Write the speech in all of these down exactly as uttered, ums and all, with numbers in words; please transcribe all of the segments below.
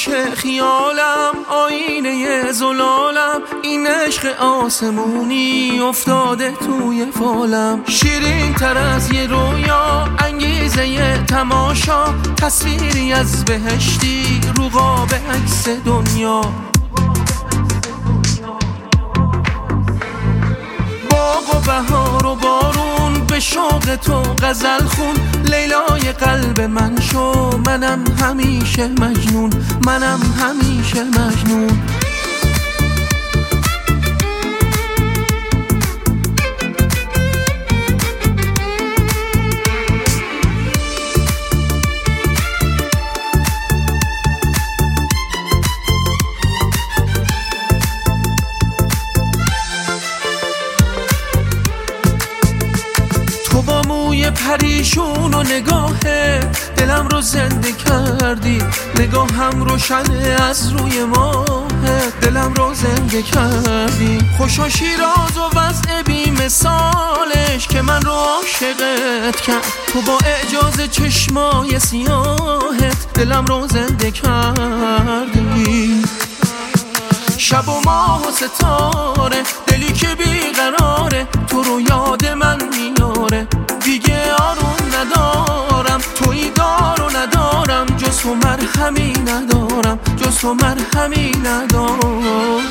گوش خیالم آینه زلالم، این عشق آسمونی افتاده توی فالم. شیرین تر از یه رویا، انگیزه یه تماشا، تصویری از بهشتی رو قاب عکس دنیا. باغ و بهار و بارون به شوق تو غزل خون، لیلای قلب من شو، منم همیشه مجنون، منم همیشه مجنون. تو با موی پریشون و نگاهه دلم رو زنده کردی، نگاهم روشنه از روی ماهه، دلم رو زنده کردی. خوشا شیراز و وضع بی مثالش که من رو عاشقت کرد، تو با اعجاز چشمای سیاهت دلم رو زنده کردی. شب و ماه و ستاره، دلی که بیقراره، تو رو یاد من میاره، دیگه آروم ندارم، تویی دار و ندارم، جز تو مرهمی ندارم، جز تو مرهمی ندارم.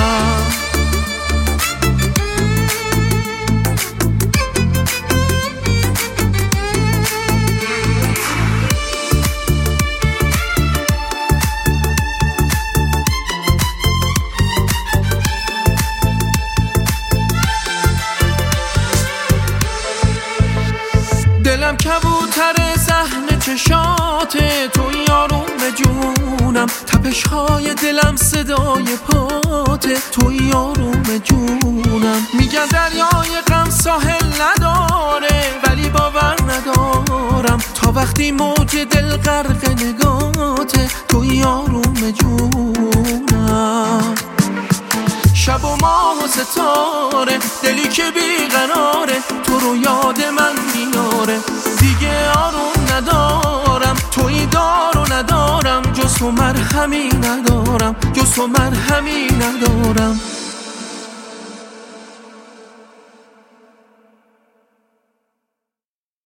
دلم کبوتر صحن چشاته، توی آروم جونم، تپش های دلم صدای پاته، توی آروم جونم. میگن دریای غم ساحل نداره، ولی باور ندارم، تا وقتی موج دل غرق نگاته، توی آروم جونم. شب و ماه و ستاره، دلی که بیقراره، تو رو یاد من میاره، دیگه آروم ندارم، تویی دار و ندارم، جز تو مرهمی ندارم، جز تو مرهمی ندارم.